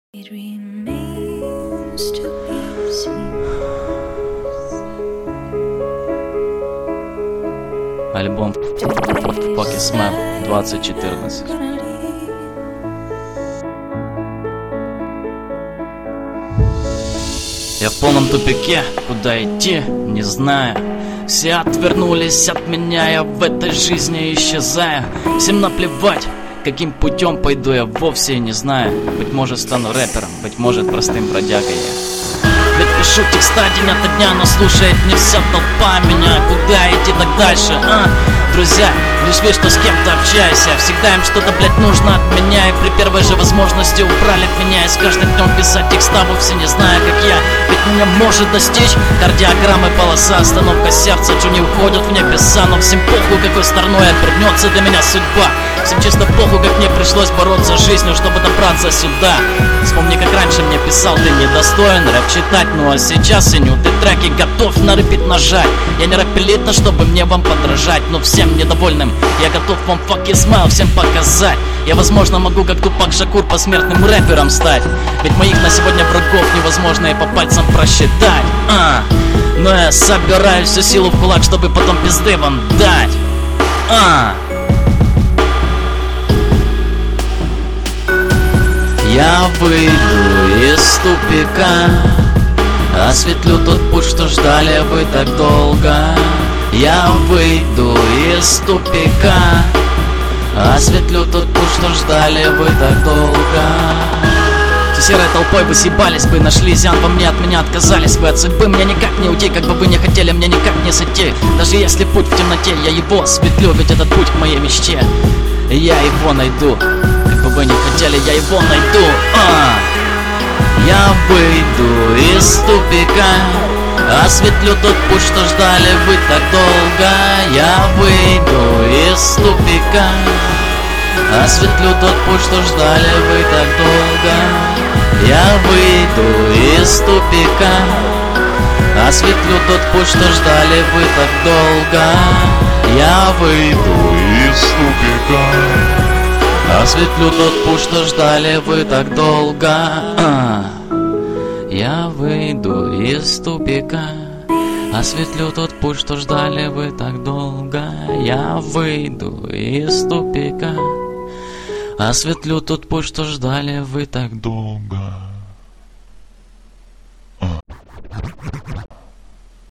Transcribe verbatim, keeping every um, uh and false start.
It remains to be seen. Альбом Fuck Is Man двадцать четырнадцать. Я в полном тупике, куда идти, не знаю. Все отвернулись от меня, я в этой жизни исчезаю. Всем наплевать, каким путем пойду, я вовсе не знаю. Быть может, стану рэпером, быть может, простым бродягой я. Ведь пишу текста день ото дня, но слушает не вся толпа меня. Куда идти так дальше, а? Друзья, лишь видишь, что с кем-то общаюсь я. Всегда им что-то, блядь, нужно от меня. И при первой же возможности убрали от меня. И с каждым днем писать текста, вовсе не зная, как я. Ведь меня может достичь кардиограммы, полоса, остановка сердца. Что не уходят в небеса, но всем похуй, какой стороной обернется для меня судьба. Всем чисто похуй, как мне пришлось бороться с жизнью, чтобы добраться сюда. Вспомни, как раньше мне писал: ты недостоин рэп читать. Ну а сейчас ценю, ты треки готов на репит нажать. Я не рэп-элита, чтобы мне вам подражать, но всем недовольным я готов вам fuck is man всем показать. Я, возможно, могу, как Тупак Шакур, посмертным рэпером стать. Ведь моих на сегодня врагов невозможно и по пальцам просчитать. А, но я собираю всю силу в кулак, чтобы потом пизды вам дать. А. Я выйду из тупика, осветлю тот путь, что ждали вы так долго. Я выйду из тупика, осветлю тот путь, что ждали вы так долго. Все серой толпой вы съебались бы, нашли изъян во мне, от меня отказались бы. От судьбы мне никак не уйти, как бы вы не хотели, мне никак не сойти. Даже если путь в темноте, я его осветлю, ведь этот путь к моей мечте. И я его найду, как бы вы не хотели, я его найду. А! Я выйду из тупика, осветлю тот путь, что ждали вы так долго. Я выйду из тупика, осветлю тот путь, что ждали вы так долго. Я выйду из тупика, осветлю тот путь, что ждали вы так долго. Я выйду из тупика, осветлю тот путь, что ждали вы так долго. А, я выйду из тупика, осветлю тот путь, что ждали вы так долго. Я выйду из тупика, осветлю тот путь, что ждали вы так долго.